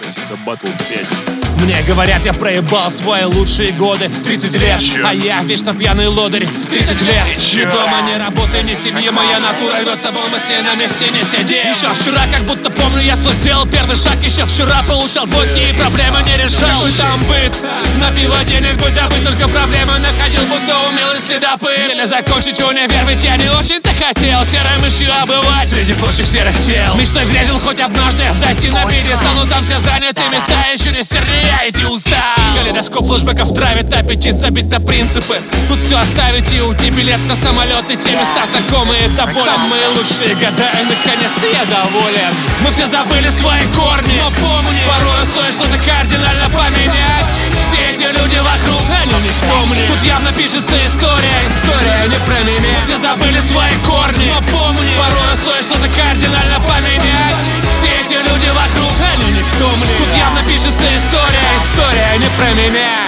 Хасиса Батл 5. Мне говорят, я проебал свои лучшие годы. 30 лет, а я вечно пьяный лодырь. 30 лет, ни дома, ни работы, ни семьи. Моя натура рвется в алмасе, на месте не сиди. Еще вчера, как будто помню, я свой сделал первый шаг. Еще вчера получал двойки и проблемы не решал. И там быт, на пиво денег быть добыть, только проблемы находил, будто умелый следопыт. Еле закончить универ, ведь я не очень-то хотел серой мышью обывать среди прочих серых тел. Мечтой грезил хоть однажды зайти на пьедестал, но там все заняты места, еще не сердце и устал. Калейдоскоп флешбеков травит аппетит, забить на принципы. Тут все оставить и уйти, билет на самолет и те места знакомые до боли. Там мои лучшие года, и наконец-то я доволен. Мы все забыли свои корни, но помни, порой стоит что-то кардинально поменять. Все эти люди вокруг, они никто мне. Тут явно пишется история, история не про меня. Мы все забыли свои корни, но помни, порой стоит что-то кардинально поменять. Все эти люди вокруг, они никто мне. Тут явно пишется история, история не про меня.